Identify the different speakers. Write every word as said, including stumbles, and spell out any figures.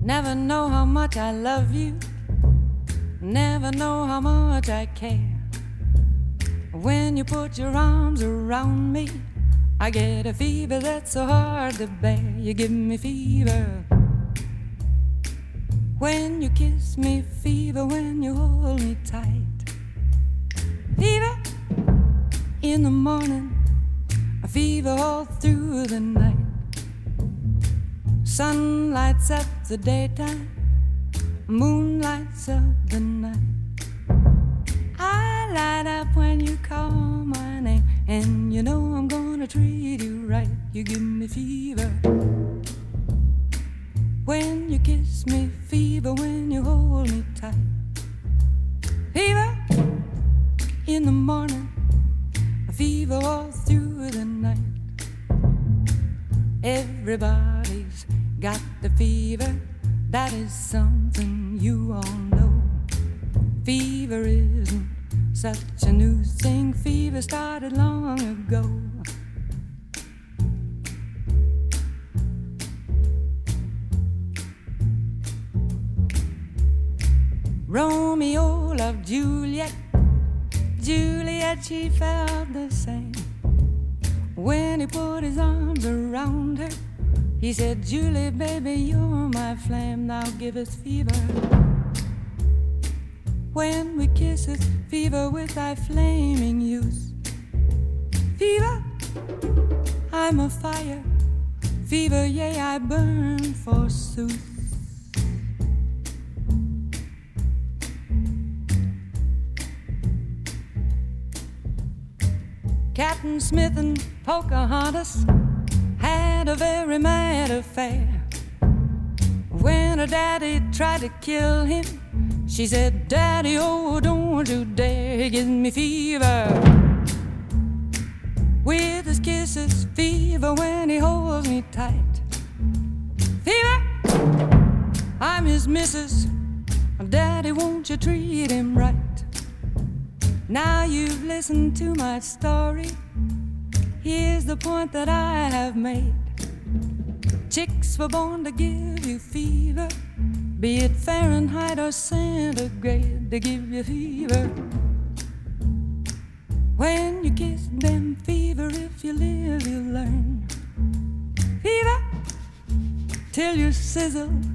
Speaker 1: Never know how much I love you. Never know how much I care. When you put your arms around me, I get a fever that's so hard to bear. You give me fever when you kiss me, fever when you hold me tight. Fever in the morning, a fever all through the night. Sun lights up the daytime, moon lights up the night. I light up when you call my name, and you know I'm gonna treat you right. You give me fever when you kiss me, fever when you hold me tight. Fever in the morning, a fever all through the night. Everybody's got the fever, that is something you all know. Fever isn't such a new thing, fever started long ago. Romeo loved Juliet, Juliet, she felt the same. When he put his arms around her, he said, Julie, baby, you're my flame, now give us fever. When we kiss it, fever with thy flaming youth. Fever, I'm a fire, fever, yea, I burn forsooth. Captain Smith and Pocahontas had a very mad affair. When her daddy tried to kill him, she said, Daddy, oh, don't you dare. He gives me fever with his kisses, fever when he holds me tight. Fever, I'm his missus, Daddy, won't you treat him right? Now you've listened to my story, here's the point that I have made. Chicks were born to give you fever, be it Fahrenheit or centigrade, they give you fever. When you kiss them, fever, if you live, you learn. Fever, till you sizzle,